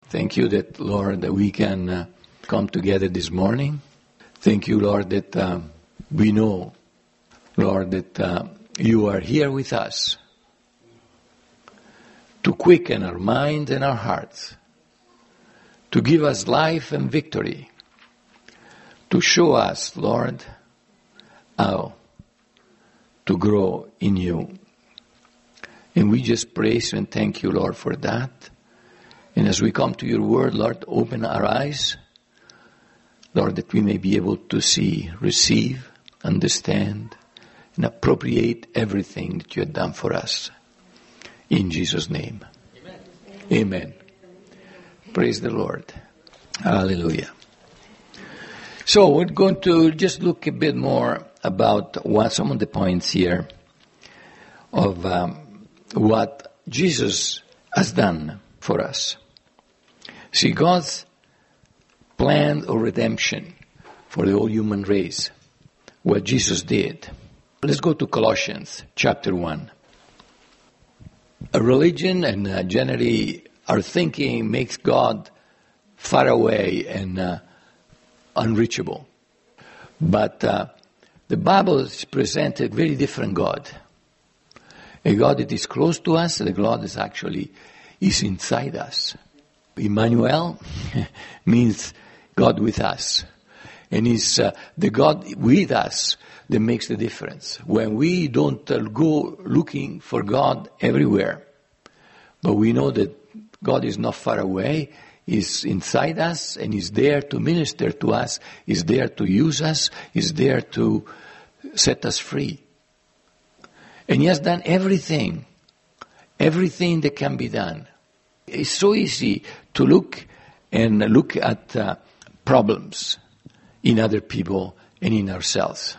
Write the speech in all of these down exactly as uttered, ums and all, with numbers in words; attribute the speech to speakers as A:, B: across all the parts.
A: Thank you that, Lord, that we can uh, come together this morning. Thank you, Lord, that uh, we know, Lord, that uh, you are here with us to quicken our minds and our hearts, to give us life and victory, to show us, Lord, how to grow in you. And we just praise you and thank you, Lord, for that. And as we come to your word, Lord, open our eyes, Lord, that we may be able to see, receive, understand, and appropriate everything that you have done for us. In Jesus' name. Amen. Amen. Praise the Lord. Hallelujah. So we're going to just look a bit more about what some of the points here of um, what Jesus has done for us. See, God's plan of redemption for the whole human race, what Jesus did. Let's go to Colossians chapter one. A religion and uh, generally our thinking makes God far away and uh, unreachable. But uh, the Bible presents a very different God. A God that is close to us, and a God that actually is inside us. Emmanuel means God with us. And it's uh, the God with us that makes the difference. When we don't uh, go looking for God everywhere, but we know that God is not far away, He's inside us, and He's there to minister to us, He's there to use us, He's there to set us free. And He has done everything, everything that can be done. It's so easy to look and look at uh, problems in other people and in ourselves.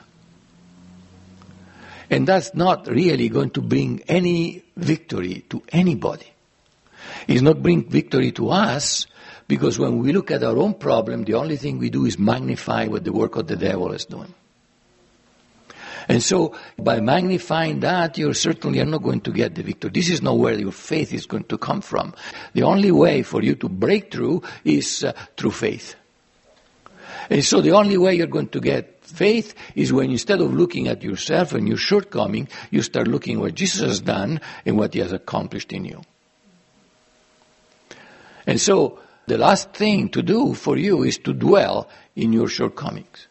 A: And that's not really going to bring any victory to anybody. It's not bring victory to us, because when we look at our own problem, the only thing we do is magnify what the work of the devil is doing. And so, by magnifying that, you certainly are not going to get the victory. This is not where your faith is going to come from. The only way for you to break through is uh, through faith. And so the only way you're going to get faith is when, instead of looking at yourself and your shortcoming, you start looking what Jesus has done and what He has accomplished in you. And so, the last thing to do for you is to dwell in your shortcomings.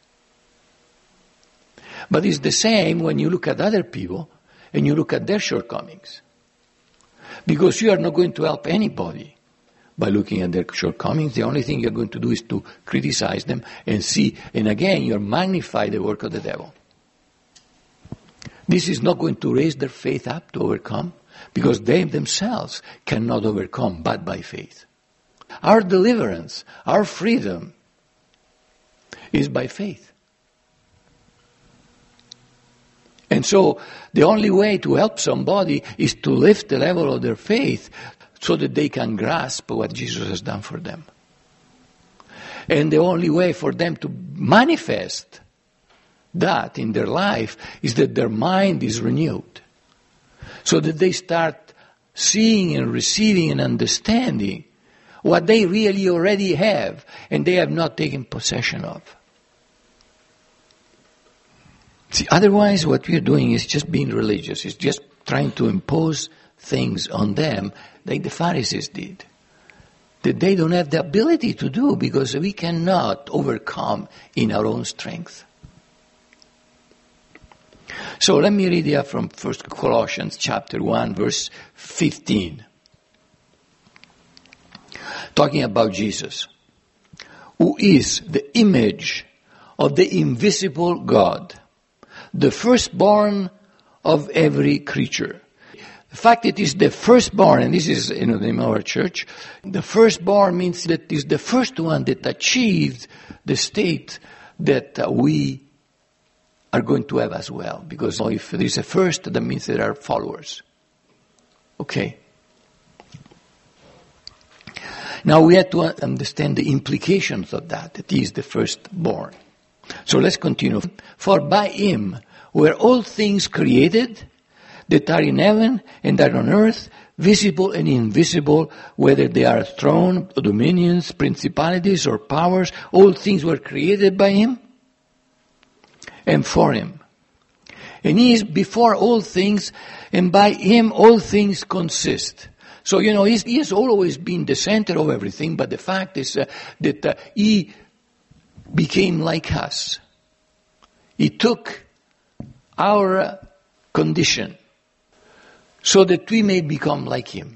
A: But it's the same when you look at other people and you look at their shortcomings. Because you are not going to help anybody by looking at their shortcomings. The only thing you're going to do is to criticize them and see, and again, you're magnify the work of the devil. This is not going to raise their faith up to overcome, because they themselves cannot overcome but by faith. Our deliverance, our freedom is by faith. And so the only way to help somebody is to lift the level of their faith so that they can grasp what Jesus has done for them. And the only way for them to manifest that in their life is that their mind is renewed, so that they start seeing and receiving and understanding what they really already have and they have not taken possession of. See, otherwise what we are doing is just being religious. It's just trying to impose things on them like the Pharisees did, that they don't have the ability to do, because we cannot overcome in our own strength. So let me read here from First Colossians chapter one, verse fifteen. Talking about Jesus, who is the image of the invisible God, the firstborn of every creature. The fact it is the firstborn, and this is, you know, the name of our church, the firstborn means that is the first one that achieved the state that uh, we are going to have as well. Because if there is a first, that means there are followers. Okay. Now we have to understand the implications of that, that he is the firstborn. So let's continue. For by him were all things created that are in heaven and are on earth, visible and invisible, whether they are thrones, dominions, principalities, or powers, all things were created by him and for him. And he is before all things, and by him all things consist. So, you know, he's, he has always been the center of everything, but the fact is uh, that uh, he became like us. He took our uh, condition so that we may become like him.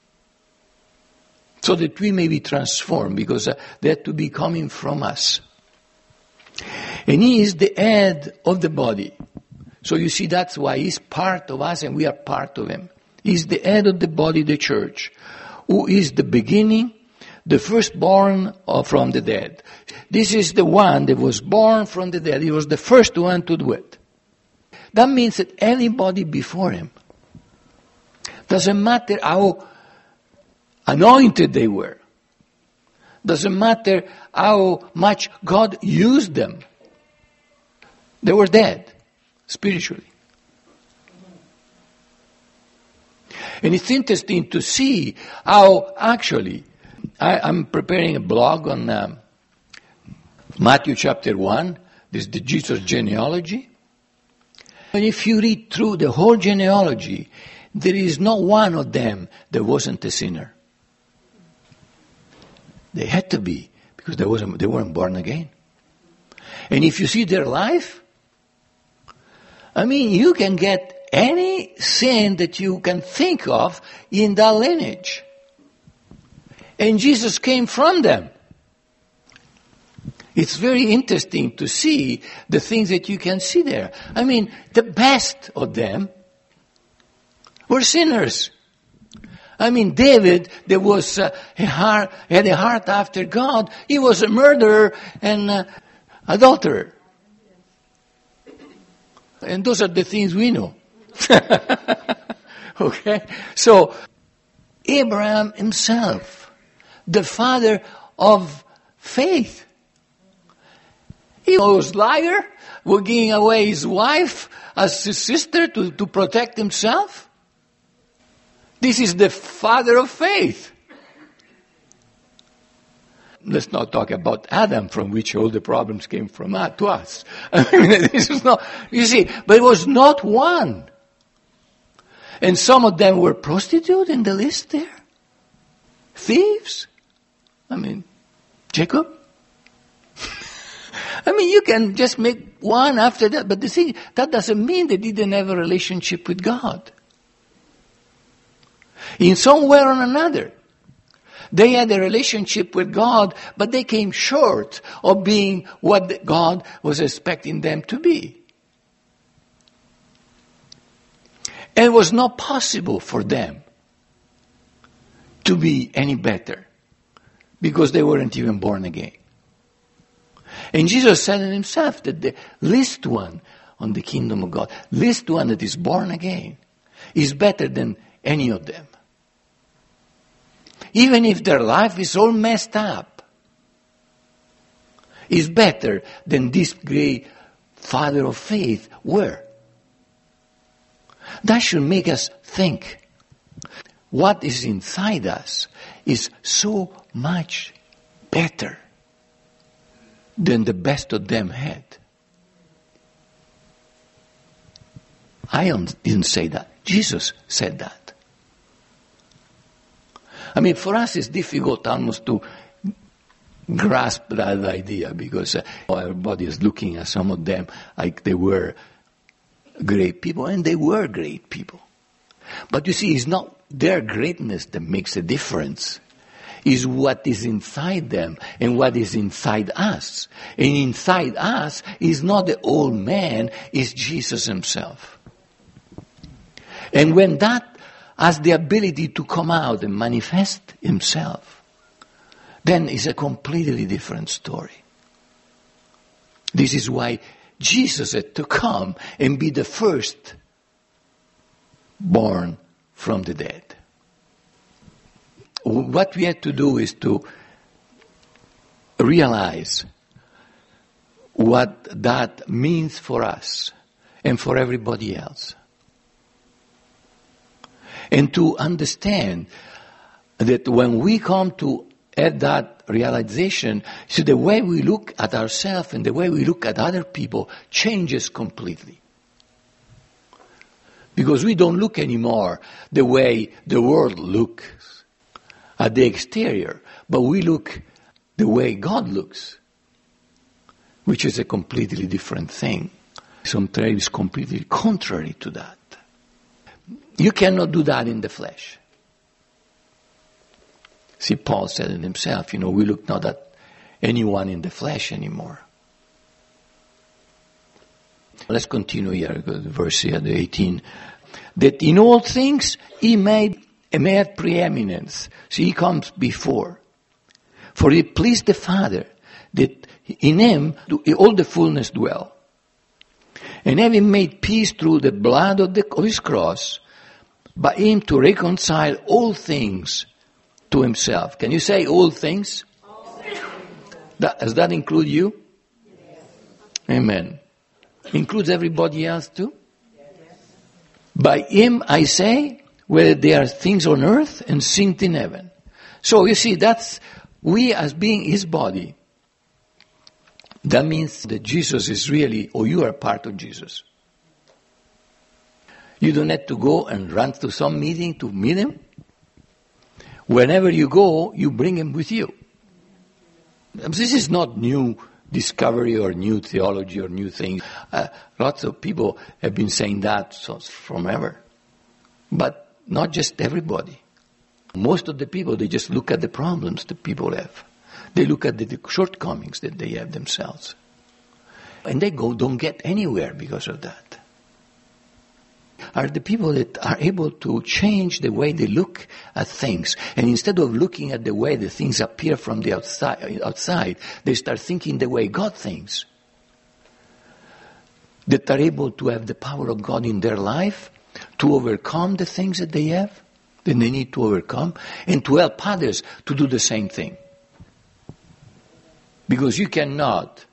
A: So that we may be transformed, because uh, they had to be coming from us. And he is the head of the body. So you see, that's why he's part of us and we are part of him. He's the head of the body, the church, who is the beginning, the firstborn from the dead. This is the one that was born from the dead. He was the first one to do it. That means that anybody before him, doesn't matter how anointed they were, doesn't matter how much God used them, they were dead spiritually. And it's interesting to see how actually, I, I'm preparing a blog on um, Matthew chapter one. This is the Jesus genealogy. And if you read through the whole genealogy, there is not one of them that wasn't a sinner. They had to be, because they wasn't, they weren't born again. And if you see their life, I mean, you can get any sin that you can think of in that lineage. And Jesus came from them. It's very interesting to see the things that you can see there. I mean, the best of them were sinners. I mean, David, there was uh, a heart, had a heart after God. He was a murderer and uh, adulterer. And those are the things we know. Okay? So, Abraham himself, the father of faith. He was a liar, was giving away his wife as his sister to, to protect himself. This is the father of faith. Let's not talk about Adam, from which all the problems came from uh, to us. I mean, this is not, you see, but it was not one. And some of them were prostitutes in the list there. Thieves. I mean, Jacob. I mean, you can just make one after that, but the thing, that doesn't mean they didn't have a relationship with God. In some way or another, they had a relationship with God, but they came short of being what God was expecting them to be. And it was not possible for them to be any better, because they weren't even born again. And Jesus said it himself that the least one on the kingdom of God, least one that is born again, is better than any of them. Even if their life is all messed up, is better than this great father of faith were. That should make us think. What is inside us is so much better than the best of them had. I didn't say that. Jesus said that. I mean, for us it's difficult almost to grasp that idea, because uh, everybody is looking at some of them like they were great people, and they were great people. But you see, it's not their greatness that makes a difference. It's what is inside them and what is inside us. And inside us is not the old man, it's Jesus himself. And when that has the ability to come out and manifest himself, then it's a completely different story. This is why Jesus had to come and be the first born from the dead. What we had to do is to realize what that means for us and for everybody else. And to understand that when we come to have that realization, so the way we look at ourselves and the way we look at other people changes completely. Because we don't look anymore the way the world looks at the exterior, but we look the way God looks, which is a completely different thing. Sometimes it's completely contrary to that. You cannot do that in the flesh. See, Paul said it himself, you know, we look not at anyone in the flesh anymore. Let's continue here, verse here, the eighteen. That in all things he made, he made preeminence. See, he comes before. For it pleased the Father that in him all the fullness dwell. And having made peace through the blood of, the, of his cross, by him to reconcile all things to himself. Can you say all things?
B: All things.
A: That, does that include you?
B: Yes.
A: Amen. Includes everybody else too? Yes. By him I say, whether there are things on earth and things in heaven. So you see, that's, we as being his body, that means that Jesus is really, or you are part of Jesus. You don't have to go and run to some meeting to meet him. Whenever you go, you bring him with you. This is not new discovery or new theology or new things. Uh, lots of people have been saying that from ever. But not just everybody. Most of the people, they just look at the problems that people have. They look at the shortcomings that they have themselves. And they go, don't get anywhere because of that. Are the people that are able to change the way they look at things. And instead of looking at the way the things appear from the outside, outside, they start thinking the way God thinks. That are able to have the power of God in their life to overcome the things that they have, that they need to overcome, and to help others to do the same thing. Because you cannot,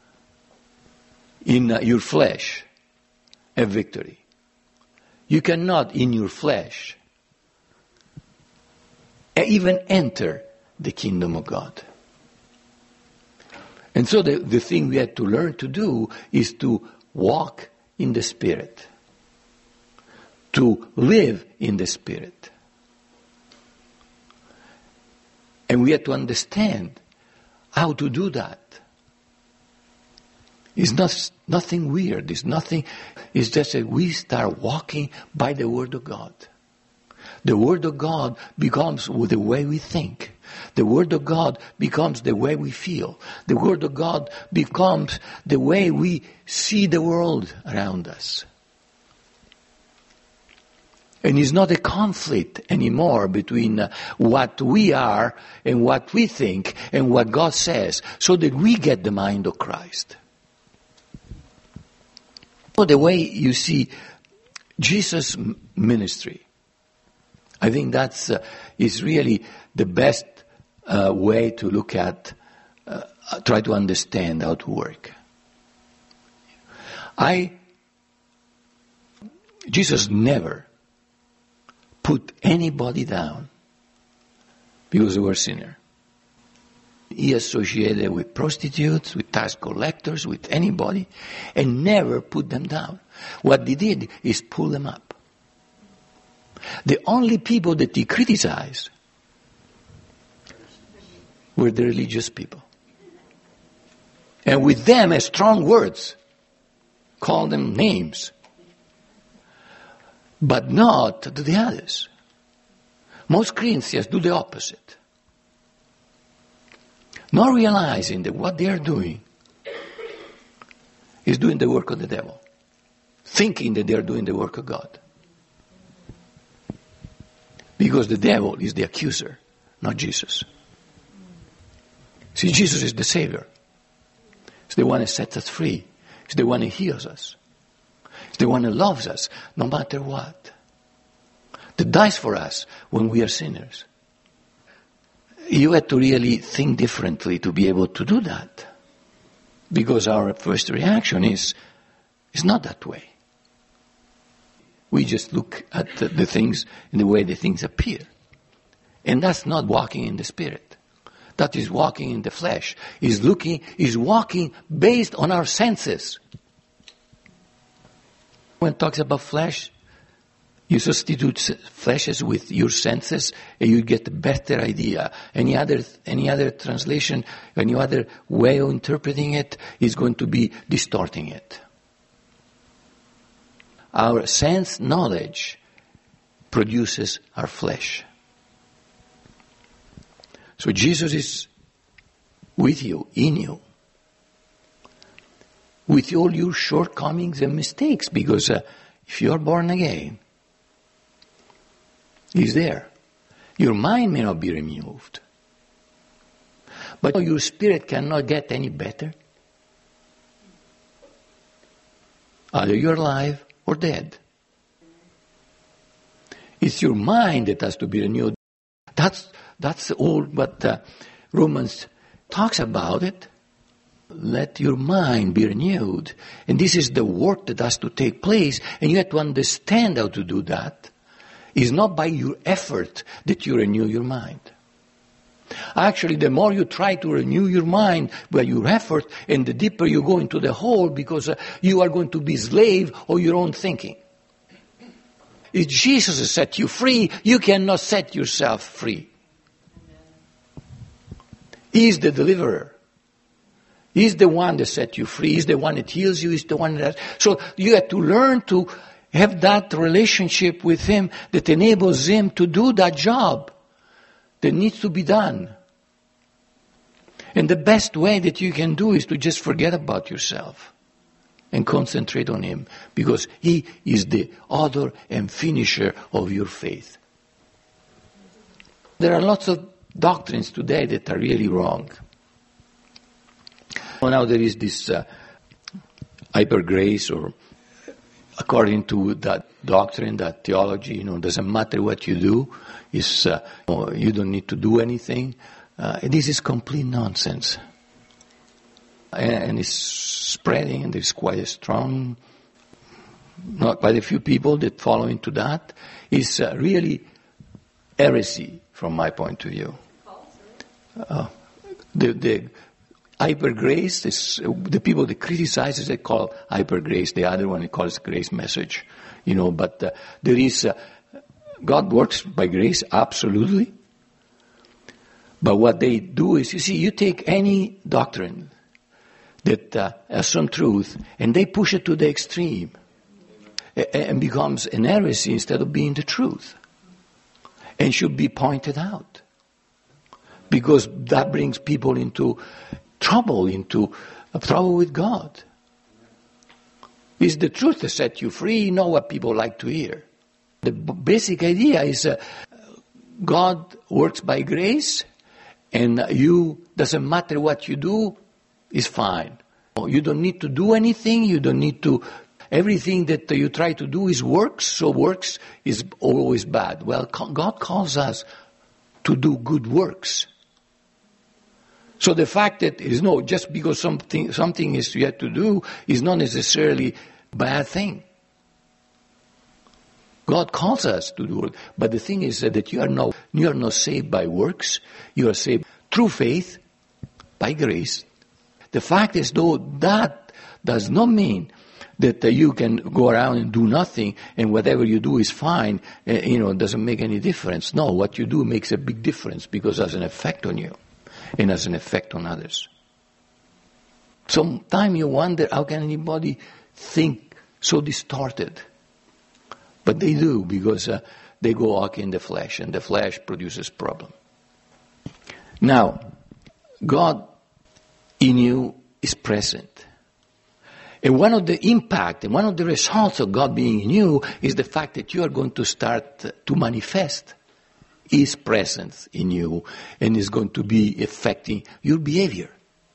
A: in uh, your flesh, have victory. You cannot, in your flesh, even enter the kingdom of God. And so the, the thing we have to learn to do is to walk in the Spirit. To live in the Spirit. And we have to understand how to do that. It's not nothing weird. It's nothing. It's just that we start walking by the Word of God. The Word of God becomes the way we think. The Word of God becomes the way we feel. The Word of God becomes the way we see the world around us. And it's not a conflict anymore between uh, what we are and what we think and what God says, so that we get the mind of Christ. So the way you see Jesus' ministry, I think that's uh, is really the best uh, way to look at, uh, try to understand how to work. I, Jesus never put anybody down because they were sinners. He associated with prostitutes, with tax collectors, with anybody, and never put them down. What he did is pull them up. The only people that he criticized were the religious people. And with them, as strong words, called them names. But not to the others. Most Christians do the opposite. Not realizing that what they are doing is doing the work of the devil. Thinking that they are doing the work of God. Because the devil is the accuser, not Jesus. See, Jesus is the Savior. He's the one that sets us free. He's the one that heals us. He's the one that loves us, no matter what. That dies for us when we are sinners. You have to really think differently to be able to do that. Because our first reaction is, it's not that way. We just look at the, the things in the way the things appear. And that's not walking in the Spirit. That is walking in the flesh. Is looking, is walking based on our senses. When it talks about flesh, you substitute fleshes with your senses and you get a better idea. Any other, any other translation, any other way of interpreting it is going to be distorting it. Our sense knowledge produces our flesh. So Jesus is with you, in you, with all your shortcomings and mistakes, because uh, if you are born again, He's there. Your mind may not be removed, but your spirit cannot get any better. Either you're alive or dead. It's your mind that has to be renewed. That's that's all what uh, Romans talks about it. Let your mind be renewed. And this is the work that has to take place. And you have to understand how to do that. It's not by your effort that you renew your mind. Actually, the more you try to renew your mind by your effort, and the deeper you go into the hole, because uh, you are going to be slave of your own thinking. If Jesus has set you free, you cannot set yourself free. He's the deliverer. He's the one that set you free. He's the one that heals you. He's the one that... So you have to learn to have that relationship with Him that enables Him to do that job that needs to be done. And the best way that you can do is to just forget about yourself and concentrate on Him, because He is the author and finisher of your faith. There are lots of doctrines today that are really wrong. Well, now there is this uh, hyper grace, or according to that doctrine, that theology, you know, doesn't matter what you do, is uh, you don't need to do anything. Uh, this is complete nonsense, and, and it's spreading, and there's quite a strong, not quite a few people that follow into that. It's uh, really heresy from my point of view. Uh, the the hyper grace is uh, the people that criticize it, they call hyper grace. The other one, they call it grace message. You know, but uh, there is uh, God works by grace, absolutely. But what they do is, you see, you take any doctrine that uh, has some truth, and they push it to the extreme, and, and becomes an heresy instead of being the truth, and should be pointed out, because that brings people into trouble, into uh, trouble with God. It's the truth that set you free. You know what people like to hear. The b- basic idea is uh, God works by grace, and you, doesn't matter what you do, is fine. You don't need to do anything. You don't need to, everything that you try to do is works, so works is always bad. Well, God calls us to do good works. So the fact that it is no, just because something something is yet to do is not necessarily a bad thing. God calls us to do it, but the thing is that you are not you are not saved by works. You are saved through faith, by grace. The fact is, though, that does not mean that uh, you can go around and do nothing, and whatever you do is fine. Uh, you know, it doesn't make any difference. No, what you do makes a big difference, because it has an effect on you and has an effect on others. Sometimes you wonder, how can anybody think so distorted? But they do, because uh, they go walk in the flesh, and the flesh produces problem. Now, God in you is present. And one of the impact and one of the results of God being in you is the fact that you are going to start to manifest His presence in you, and is going to be affecting your behavior.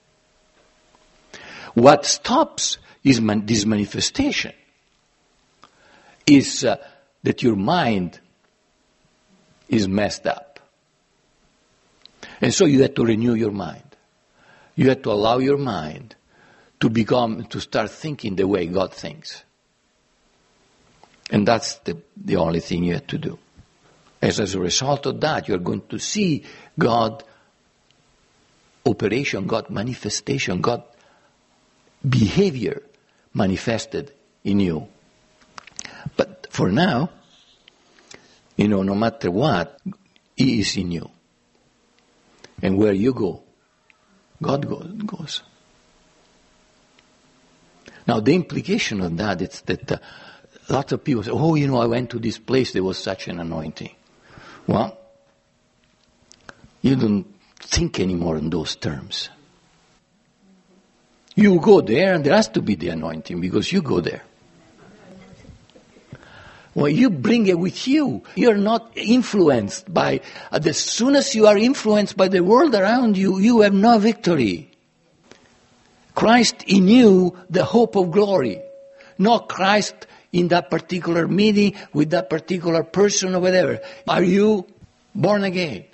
A: What stops is man- this manifestation is uh, that your mind is messed up. And so you have to renew your mind. You have to allow your mind to become, to start thinking the way God thinks. And that's the, the only thing you have to do. As, as a result of that, you're going to see God operation, God manifestation, God behavior manifested in you. But for now, you know, no matter what, He is in you. And where you go, God goes. Now, the implication of that is that uh, lots of people say, oh, you know, I went to this place, there was such an anointing. Well, you don't think anymore in those terms. You go there and there has to be the anointing because you go there. Well, you bring it with you. You're not influenced by, as soon as you are influenced by the world around you, you have no victory. Christ in you, the hope of glory. Not Christ in that particular meeting with that particular person or whatever. Are you born again?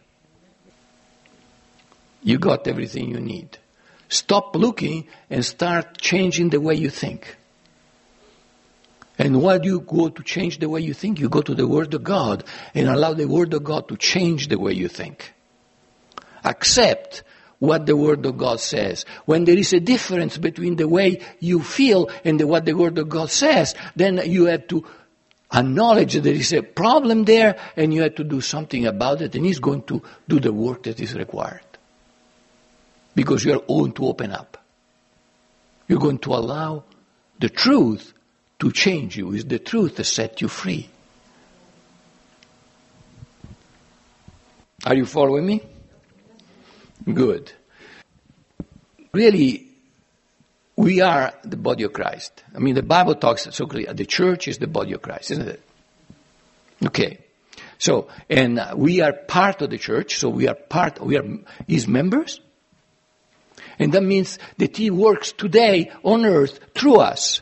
A: You got everything you need. Stop looking and start changing the way you think. And why do you go to change the way you think? You go to the Word of God and allow the Word of God to change the way you think. Accept what the Word of God says. When there is a difference between the way you feel and the, what the Word of God says, then you have to acknowledge that there is a problem there and you have to do something about it, and He's going to do the work that is required. Because you are going to open up. You're going to allow the truth to change you. It's the truth that set you free. Are you following me? Good. Really, we are the body of Christ. I mean, the Bible talks so clearly. The church is the body of Christ, isn't it? Okay. So, and we are part of the church, so we are part, we are His members. And that means that He works today on earth through us.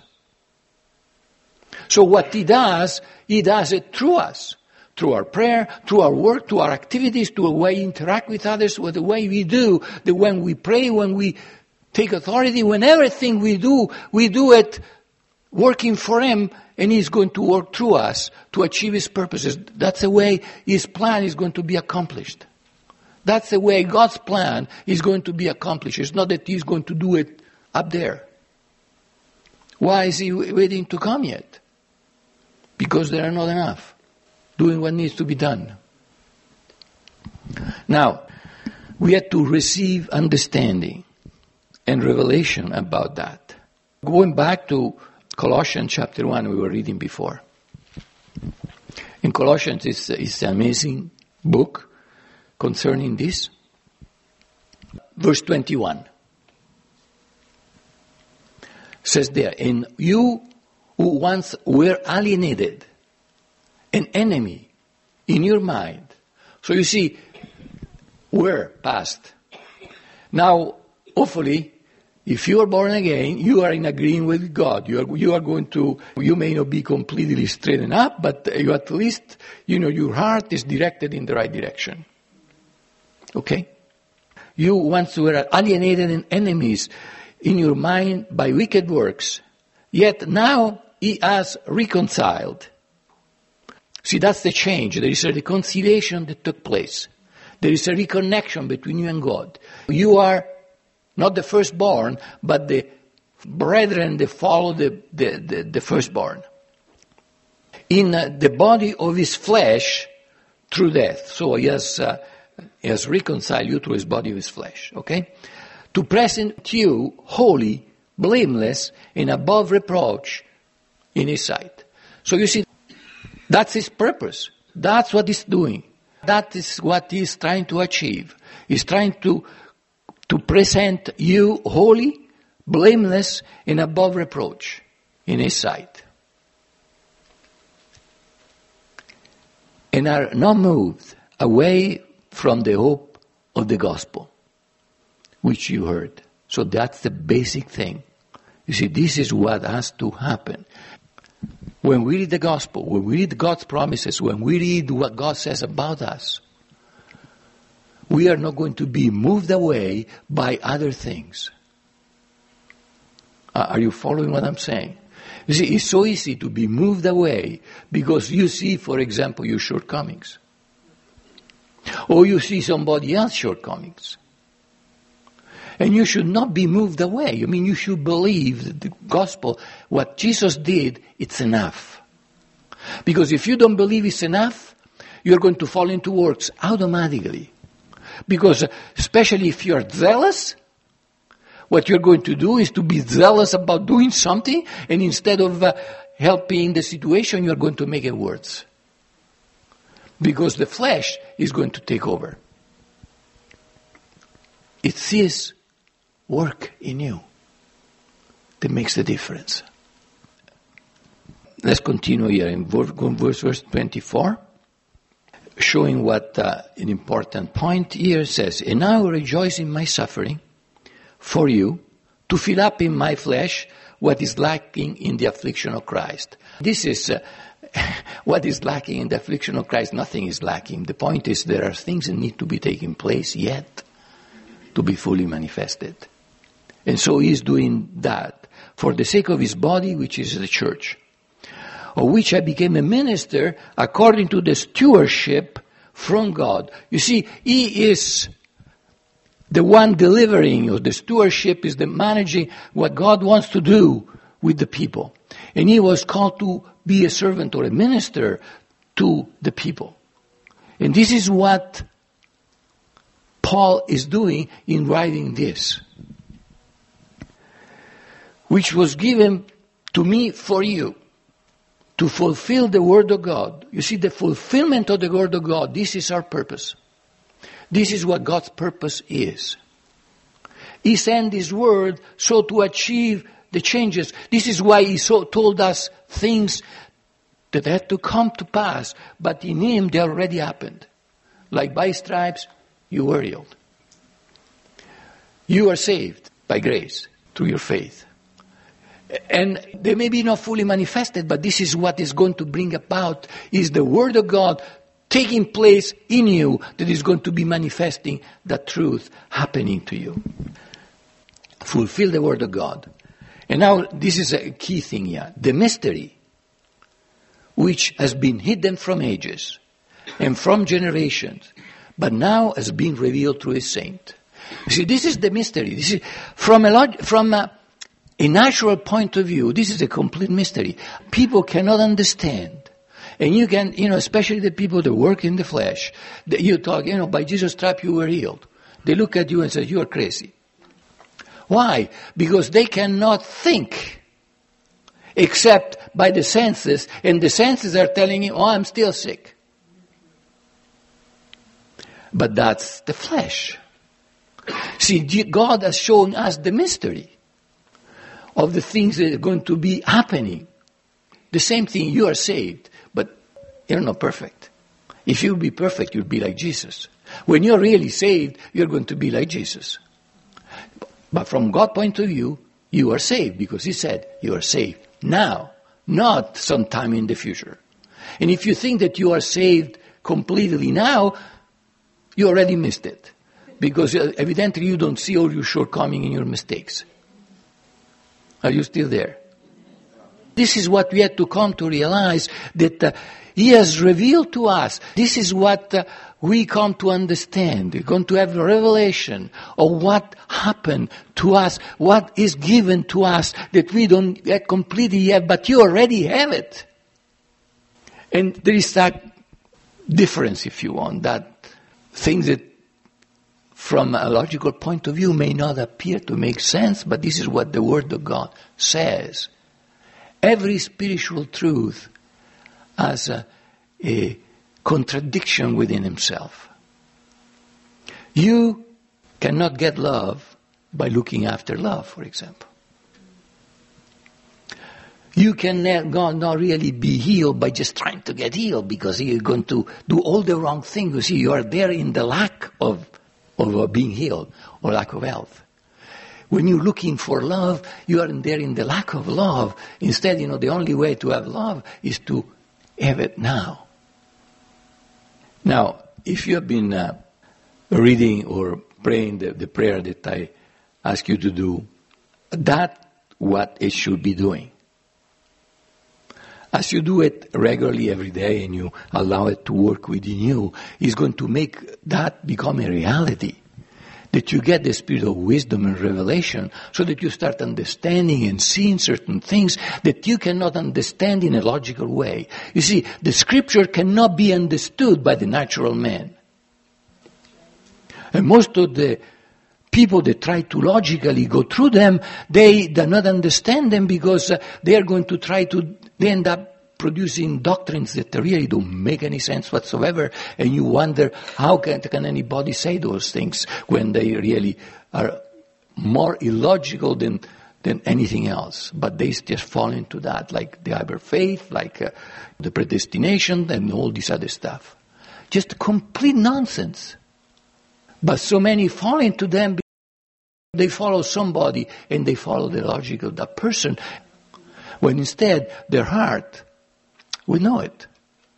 A: So what He does, He does it through us. Through our prayer, through our work, through our activities, through the way we interact with others, with the way we do, the when we pray, when we take authority, when everything we do, we do it working for Him, and He's going to work through us to achieve His purposes. That's the way His plan is going to be accomplished. That's the way God's plan is going to be accomplished. It's not that He's going to do it up there. Why is He waiting to come yet? Because there are not enough doing what needs to be done. Now, we have to receive understanding and revelation about that. Going back to Colossians chapter one, we were reading before. In Colossians, it's, it's an amazing book concerning this. Verse twenty-one says there, and you who once were alienated, an enemy in your mind. So you see, we're past. Now, hopefully, if you are born again, you are in agreement with God. You are, you are going to, you may not be completely straightened up, but you at least, you know, your heart is directed in the right direction. Okay? You once were alienated and enemies in your mind by wicked works, yet now He has reconciled. See, that's the change. There is a reconciliation that took place. There is a reconnection between you and God. You are not the firstborn, but the brethren that follow the, the, the, the firstborn. In uh, the body of His flesh through death. So He has, uh, he has reconciled you through His body of His flesh. Okay? To present you holy, blameless, and above reproach in His sight. So you see, that's His purpose. That's what He's doing. That is what He's trying to achieve. He's trying to, to present you holy, blameless, and above reproach in His sight. And are not moved away from the hope of the gospel, which you heard. So that's the basic thing. You see, this is what has to happen. When we read the gospel, when we read God's promises, when we read what God says about us, we are not going to be moved away by other things. Uh, are you following what I'm saying? You see, it's so easy to be moved away because you see, for example, your shortcomings. Or you see somebody else's shortcomings. And you should not be moved away. I mean, you should believe that the gospel, what Jesus did, it's enough. Because if you don't believe it's enough, you're going to fall into works automatically. Because especially if you're zealous, what you're going to do is to be zealous about doing something, and instead of uh, helping the situation, you're going to make it worse. Because the flesh is going to take over. It's His work in you that makes the difference. Let's continue here in verse, verse twenty-four, showing what uh, an important point here says, and now I rejoice in my suffering for you, to fill up in my flesh what is lacking in the affliction of Christ. This is uh, what is lacking in the affliction of Christ. Nothing is lacking. The point is there are things that need to be taking place yet to be fully manifested. And so He's doing that for the sake of His body, which is the church, of which I became a minister according to the stewardship from God. You see, He is the one delivering, or the stewardship is the managing what God wants to do with the people. And He was called to be a servant or a minister to the people. And this is what Paul is doing in writing this, which was given to me for you, to fulfill the Word of God. You see, the fulfillment of the Word of God, this is our purpose. This is what God's purpose is. He sent His Word so to achieve the changes. This is why He so told us things that had to come to pass, but in Him they already happened. Like by stripes, you were healed. You are saved by grace through your faith. And they may be not fully manifested, but this is what is going to bring about, is the Word of God taking place in you that is going to be manifesting the truth happening to you. Fulfill the Word of God. And now this is a key thing here. The mystery which has been hidden from ages and from generations, but now has been revealed through His saint. You see, this is the mystery. This is from a log- from a, a natural point of view, this is a complete mystery. People cannot understand. And you can, you know, especially the people that work in the flesh, that you talk, you know, by Jesus' stripe you were healed. They look at you and say, you are crazy. Why? Because they cannot think except by the senses, and the senses are telling you, oh, I'm still sick. But that's the flesh. See, God has shown us the mystery of the things that are going to be happening. The same thing, you are saved, but you're not perfect. If you'll be perfect, you'll be like Jesus. When you're really saved, you're going to be like Jesus. But from God's point of view, you are saved, because He said you are saved now, not sometime in the future. And if you think that you are saved completely now, you already missed it. Because evidently you don't see all your shortcomings and your mistakes. Are you still there? This is what we had to come to realize, that uh, He has revealed to us. This is what uh, we come to understand. We're going to have a revelation of what happened to us, what is given to us that we don't yet completely have, but you already have it. And there is that difference, if you want, that things that from a logical point of view may not appear to make sense, but this is what the Word of God says. Every spiritual truth has a, a contradiction within himself. You cannot get love by looking after love, for example. You cannot not really be healed by just trying to get healed, because you're going to do all the wrong things. You see, you are there in the lack of, of being healed or lack of health. When you're looking for love, you are there in the lack of love. Instead, you know, the only way to have love is to have it now. Now, if you have been uh, reading or praying the, the prayer that I ask you to do, that's what it should be doing. as you do it regularly every day and you allow it to work within you, is going to make that become a reality. That you get the spirit of wisdom and revelation so that you start understanding and seeing certain things that you cannot understand in a logical way. You see, the scripture cannot be understood by the natural man. And most of the people that try to logically go through them, they do not understand them because uh, they are going to try to, they end up producing doctrines that really don't make any sense whatsoever, and you wonder how can, can anybody say those things when they really are more illogical than than anything else. But they just fall into that, like the Iber faith, like uh, the predestination, and all this other stuff. Just complete nonsense. But so many fall into them because they follow somebody and they follow the logic of that person, when instead their heart, we know it.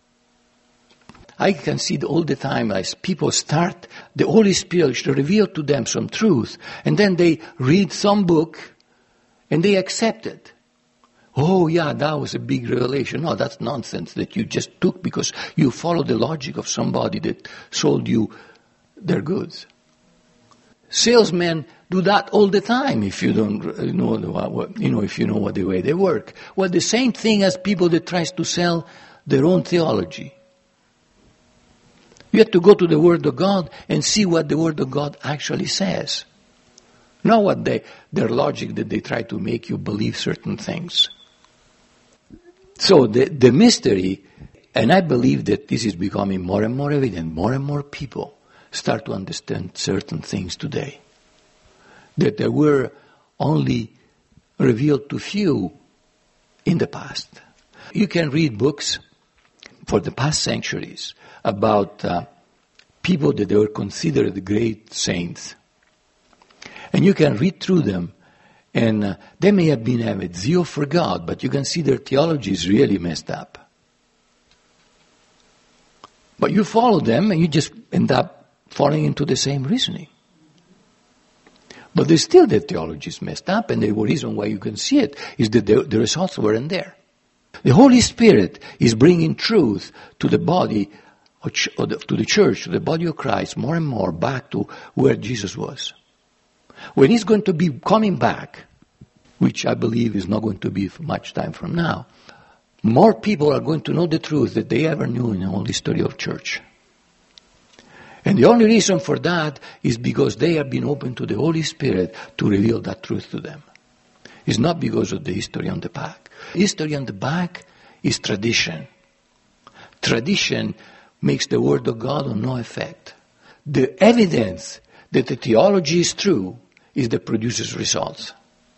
A: I can see it all the time as people start, the Holy Spirit should reveal to them some truth, and then they read some book and they accept it. Oh yeah, that was a big revelation. No, that's nonsense that you just took because you follow the logic of somebody that sold you their goods. Salesmen do that all the time if you don't know, you know, if you know what the way they work. Well, the same thing as people that tries to sell their own theology. You have to go to the Word of God and see what the Word of God actually says. Not what they, their logic that they try to make you believe certain things. So the, the mystery, and I believe that this is becoming more and more evident, more and more people start to understand certain things today that they were only revealed to few in the past. You can read books for the past centuries about uh, people that they were considered great saints. And you can read through them, and uh, they may have been having zeal for God, but you can see their theology is really messed up. But you follow them and you just end up falling into the same reasoning. But there's still the theology is messed up, and the reason why you can see it is that the, the results weren't there. The Holy Spirit is bringing truth to the body, or ch- or the, to the church, to the body of Christ, more and more back to where Jesus was. When he's going to be coming back, which I believe is not going to be for much time from now, more people are going to know the truth that they ever knew in the whole history of church. And the only reason for that is because they have been open to the Holy Spirit to reveal that truth to them. It's not because of the history on the back. History on the back is tradition. Tradition makes the Word of God of no effect. The evidence that the theology is true is that produces results.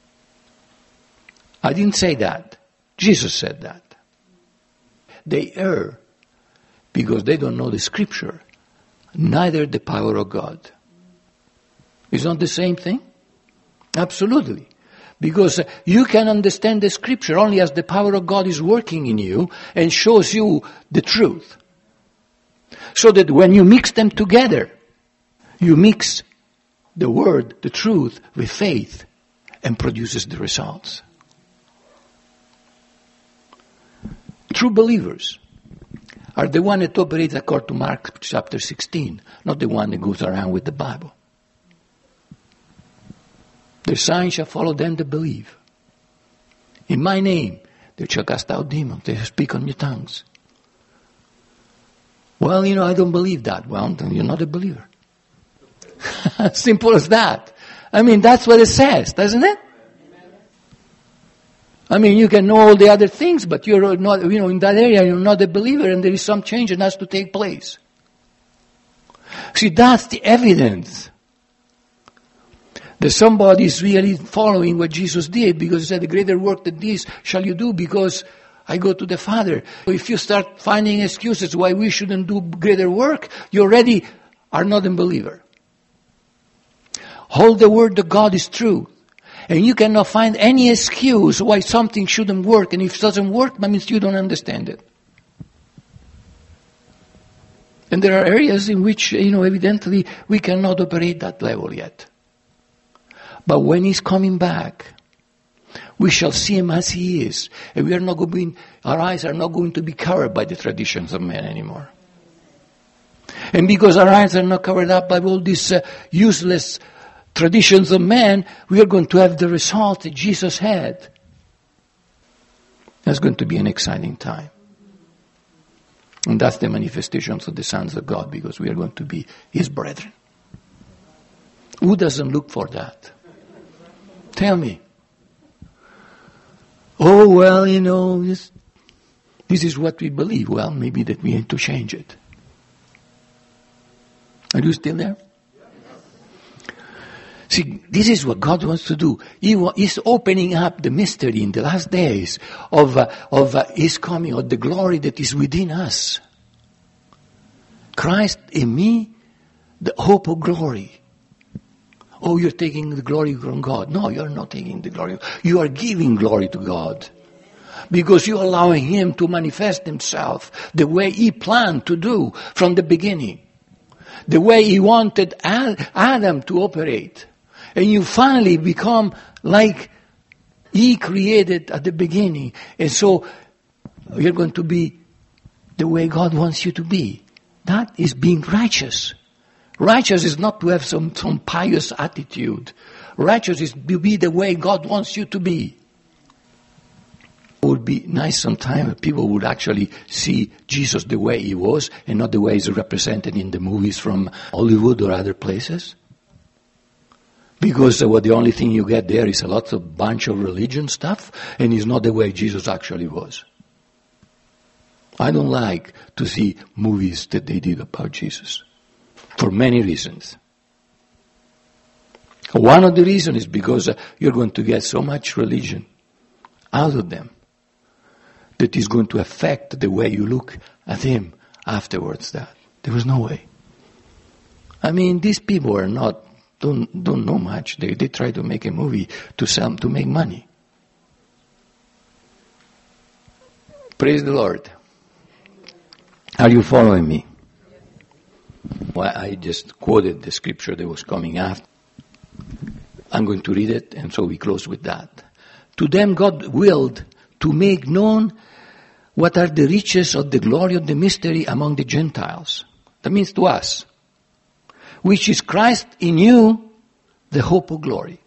A: I didn't say that. Jesus said that. They err because they don't know the Scripture, neither the power of God. Is not the same thing? Absolutely. Because you can understand the Scripture only as the power of God is working in you and shows you the truth. So that when you mix them together, you mix the Word, the truth, with faith and produces the results. True believers are the one that operates according to Mark chapter sixteen, not the one that goes around with the Bible. Their signs shall follow them that believe. In my name, they shall cast out demons. They shall speak on new tongues. Well, you know, I don't believe that. Well, then you're not a believer. Simple as that. I mean, that's what it says, doesn't it? I mean, you can know all the other things, but you're not, you know, in that area, you're not a believer, and there is some change that has to take place. See, that's the evidence that somebody is really following what Jesus did, because he said, the greater work than this shall you do because I go to the Father. If you start finding excuses why we shouldn't do greater work, you already are not a believer. All the word of God is true. And you cannot find any excuse why something shouldn't work. And if it doesn't work, that means you don't understand it. And there are areas in which, you know, evidently we cannot operate that level yet. But when he's coming back, We shall see him as he is. And we are not going to be, our eyes are not going to be covered by the traditions of men anymore. And because our eyes are not covered up by all these uh, useless traditions of man, we are going to have the result that Jesus had. That's going to be an exciting time. And that's the manifestations of the sons of God, because we are going to be his brethren. Who doesn't look for that? Tell me. Oh, well, you know, this, this is what we believe. Well, maybe that we need to change it. Are you still there? See, this is what God wants to do. He is opening up the mystery in the last days of, uh, of uh, his coming, of the glory that is within us. Christ in me, the hope of glory. Oh, you're taking the glory from God. No, you're not taking the glory. You are giving glory to God. Because you're allowing him to manifest himself the way he planned to do from the beginning. The way he wanted Adam to operate. And you finally become like he created at the beginning. And so you're going to be the way God wants you to be. That is being righteous. Righteous is not to have some, some pious attitude. Righteous is to be the way God wants you to be. It would be nice sometime if people would actually see Jesus the way he was and not the way he's represented in the movies from Hollywood or other places. Because uh, well, the only thing you get there is a lot of bunch of religion stuff, and it's not the way Jesus actually was. I don't like to see movies that they did about Jesus. For many reasons. One of the reasons is because uh, you're going to get so much religion out of them that is going to affect the way you look at him afterwards. That there was no way. I mean, these people are not don't don't know much. They they try to make a movie to sell to make money. Praise the Lord. Are you following me? Well, I just quoted the scripture that was coming after. I'm going to read it, and so we close with that. To them God willed to make known what are the riches of the glory of the mystery among the Gentiles. That means to us. Which is Christ in you, the hope of glory.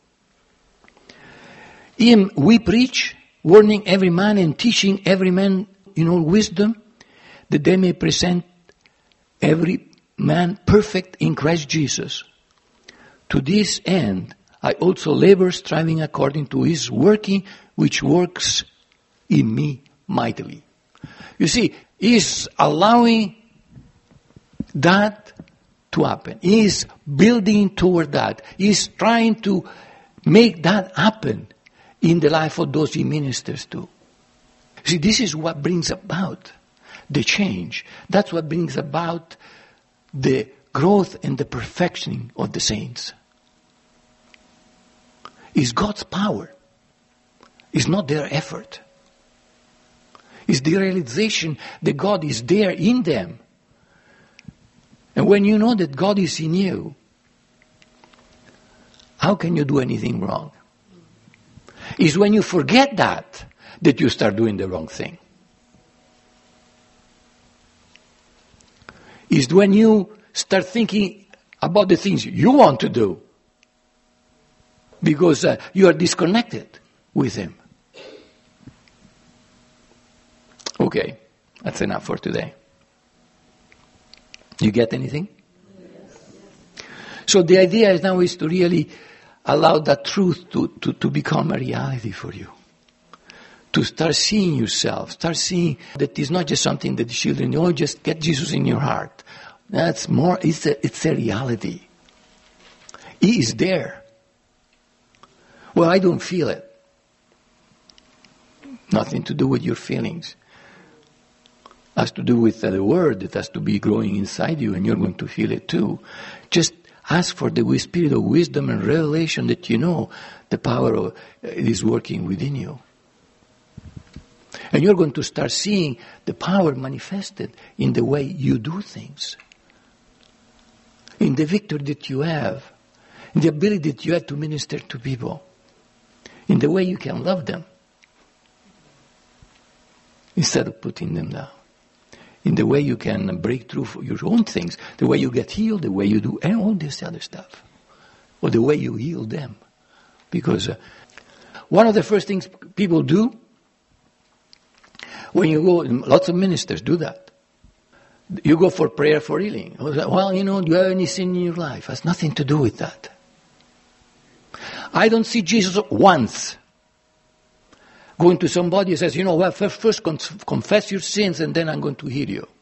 A: Him we preach, warning every man and teaching every man in all wisdom, that they may present every man perfect in Christ Jesus. To this end, I also labor, striving according to his working, which works in me mightily. You see, he's allowing that to happen. He's building toward that. He's trying to make that happen in the life of those he ministers to. See, this is what brings about the change. That's what brings about the growth and the perfectioning of the saints. It's God's power. It's not their effort. It's the realization that God is there in them. And when you know that God is in you, how can you do anything wrong? It's when you forget that, that you start doing the wrong thing. It's when you start thinking about the things you want to do, because uh, you are disconnected with him. Okay, that's enough for today. You get anything? Yes. So the idea is now is to really allow that truth to, to, to become a reality for you. To start seeing yourself, start seeing that it's not just something that the children know, oh, just get Jesus in your heart. That's more, it's a, it's a reality. He is there. Well, I don't feel it. Nothing to do with your feelings. It has to do with the word that has to be growing inside you, and you're going to feel it too. Just ask for the spirit of wisdom and revelation that you know the power of it is working within you. And you're going to start seeing the power manifested in the way you do things. In the victory that you have. In the ability that you have to minister to people. in the way you can love them instead of putting them down, in the way you can break through for your own things, the way you get healed, the way you do and all this other stuff, or the way you heal them. Because uh, one of the first things people do when you go, lots of ministers do that. You go for prayer for healing. Well, you know, do you have any sin in your life? It has nothing to do with that. I don't see Jesus once going to somebody who says, you know, well, first, first confess your sins and then I'm going to heal you.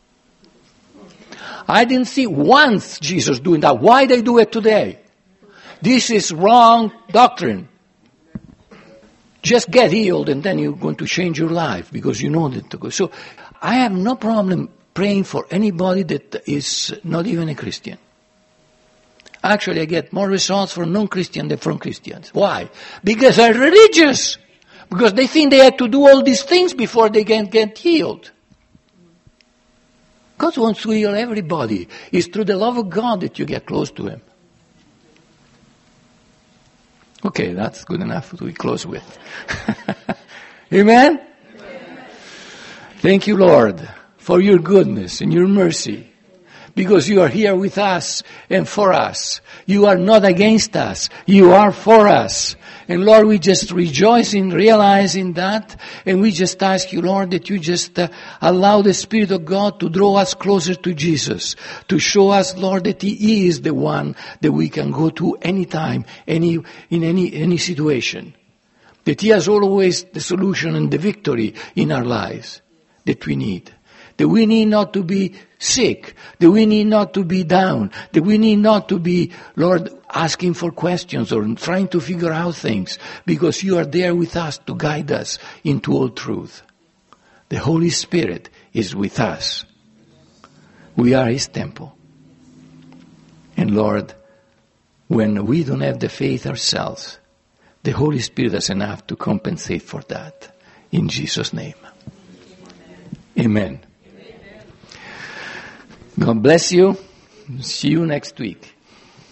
A: I didn't see once Jesus doing that. Why they do it today? This is wrong doctrine. Just get healed and then you're going to change your life because you know that to go. So I have no problem praying for anybody that is not even a Christian. Actually, I get more results from non-Christians than from Christians. Why? Because they're religious. Because they think they have to do all these things before they can get healed. God wants to heal everybody. It's through the love of God that you get close to Him. Okay, that's good enough to be close with. Amen? Amen? Thank you, Lord, for your goodness and your mercy. Because you are here with us and for us. You are not against us. You are for us. And Lord, we just rejoice in realizing that. And we just ask you, Lord, that you just uh, allow the Spirit of God to draw us closer to Jesus. To show us, Lord, that He is the one that we can go to anytime, any, in any, any situation. That He has always the solution and the victory in our lives that we need. That we need not to be sick. That we need not to be down. That we need not to be, Lord, asking for questions or trying to figure out things. Because you are there with us to guide us into all truth. The Holy Spirit is with us. We are His temple. And Lord, when we don't have the faith ourselves, the Holy Spirit is enough to compensate for that. In Jesus' name. Amen. God bless you. See you next week.